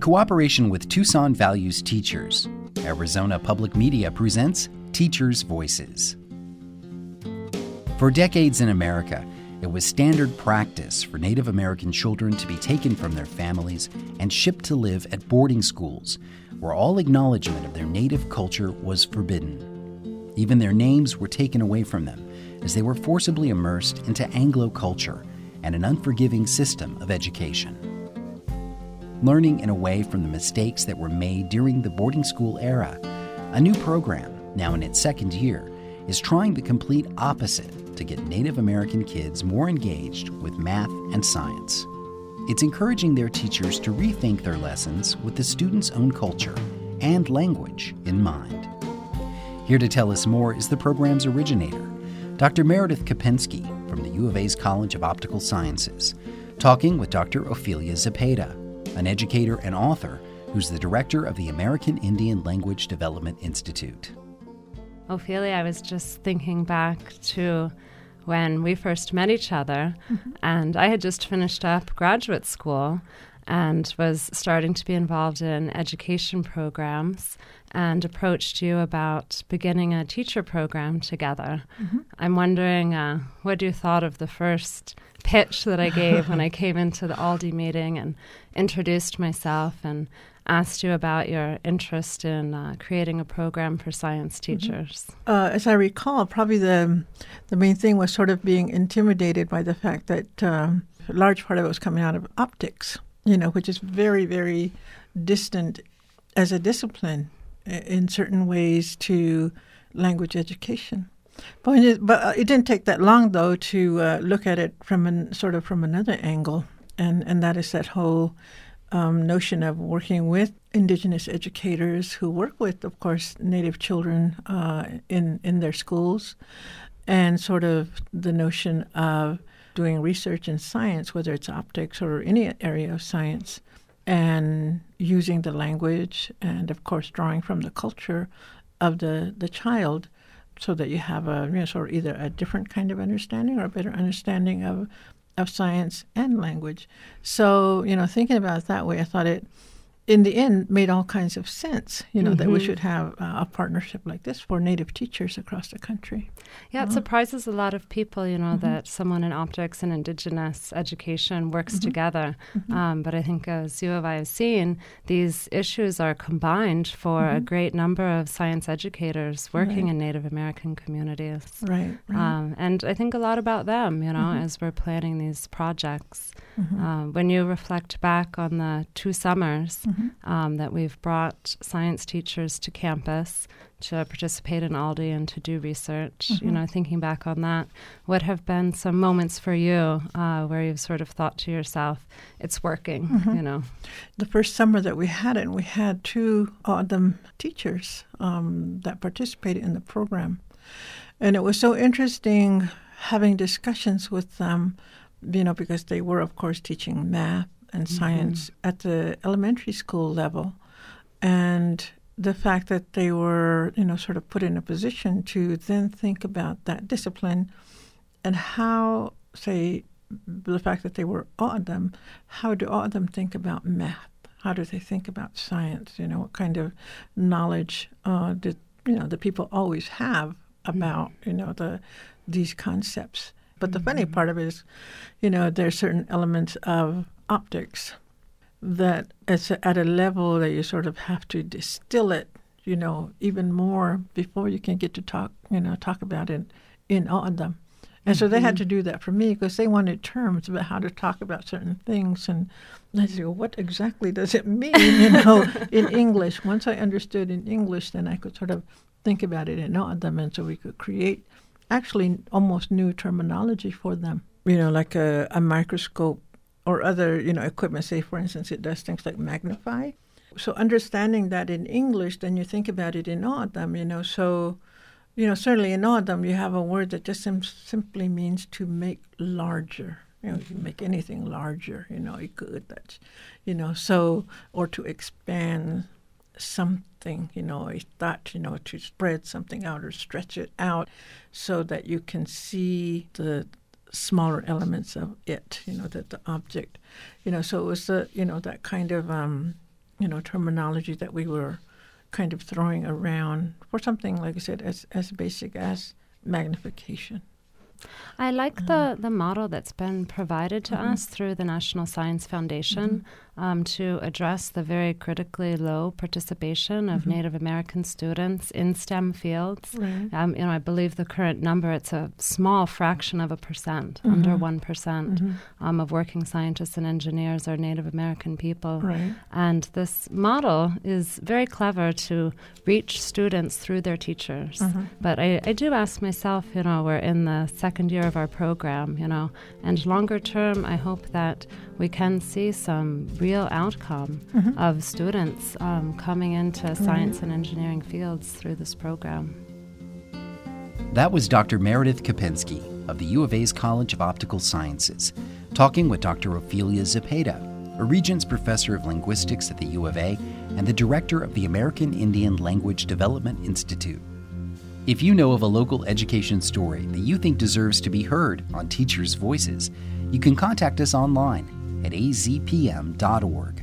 cooperation with Tucson Values Teachers, Arizona Public Media presents Teachers' Voices. For decades in America, it was standard practice for Native American children to be taken from their families and shipped to live at boarding schools, where all acknowledgement of their native culture was forbidden. Even their names were taken away from them, as they were forcibly immersed into Anglo culture and an unforgiving system of education. Learning in a way from the mistakes that were made during the boarding school era, a new program, now in its second year, is trying the complete opposite to get Native American kids more engaged with math and science. It's encouraging their teachers to rethink their lessons with the students' own culture and language in mind. Here to tell us more is the program's originator, Dr. Meredith Kopensky from the U of A's College of Optical Sciences, talking with Dr. Ophelia Zepeda, an educator and author who's the director of the American Indian Language Development Institute. Ophelia, I was just thinking back to when we first met each other, and I had just finished up graduate school and was starting to be involved in education programs and approached you about beginning a teacher program together. I'm wondering what you thought of the first pitch that I gave when I came into the Aldi meeting and introduced myself and asked you about your interest in creating a program for science teachers. As I recall, probably the main thing was sort of being intimidated by the fact that a large part of it was coming out of optics, which is very, very distant as a discipline in certain ways to language education. But it didn't take that long, though, to look at it from another angle, and that is that whole notion of working with Indigenous educators who work with, of course, Native children in their schools, and sort of the notion of doing research in science, whether it's optics or any area of science, and using the language and, of course, drawing from the culture of the child so that you have sort of either a different kind of understanding or a better understanding of science and language. So, thinking about it that way, I thought it, in the end, made all kinds of sense, that we should have a partnership like this for Native teachers across the country. Yeah, it surprises a lot of people, that someone in optics and Indigenous education works together. But I think as U of I has seen, these issues are combined for a great number of science educators working in Native American communities. Right. And I think a lot about them, as we're planning these projects. When you reflect back on the 2 summers that we've brought science teachers to campus to participate in Aldi and to do research, thinking back on that, what have been some moments for you where you've sort of thought to yourself, it's working, The first summer that we had it, we had 2 O'odham teachers that participated in the program. And it was so interesting having discussions with them, because they were, of course, teaching math and science at the elementary school level. And the fact that they were, sort of put in a position to then think about that discipline and how, say, the fact that they were O'odham, how do O'odham think about math? How do they think about science? What kind of knowledge did, the people always have about, these concepts? But the funny part of it is, there's certain elements of optics that it's at a level that you sort of have to distill it, even more before you can get to talk about it in O'odham. And so they had to do that for me because they wanted terms about how to talk about certain things. And I said, well, what exactly does it mean, in English? Once I understood in English, then I could sort of think about it in O'odham, and so we could create actually almost new terminology for them, like a microscope or other, equipment. Say, for instance, it does things like magnify. So understanding that in English, then you think about it in O'odham, So, certainly in O'odham, you have a word that just simply means to make larger. You can make anything larger, that's, so, or to expand something, a thought, to spread something out or stretch it out so that you can see the smaller elements of it, the object. So it was that kind of terminology that we were kind of throwing around for something, like I said, as basic as magnification. I like the model that's been provided to us through the National Science Foundation to address the very critically low participation of Native American students in STEM fields. Right. I believe the current number, it's a small fraction of a percent, under 1% of working scientists and engineers are Native American people. Right. And this model is very clever to reach students through their teachers. But I do ask myself, we're in the second year of our program, and longer term, I hope that we can see some real outcome of students coming into science and engineering fields through this program. That was Dr. Meredith Kopensky of the U of A's College of Optical Sciences, talking with Dr. Ophelia Zepeda, a Regents Professor of Linguistics at the U of A and the Director of the American Indian Language Development Institute. If you know of a local education story that you think deserves to be heard on Teachers' Voices, you can contact us online at azpm.org.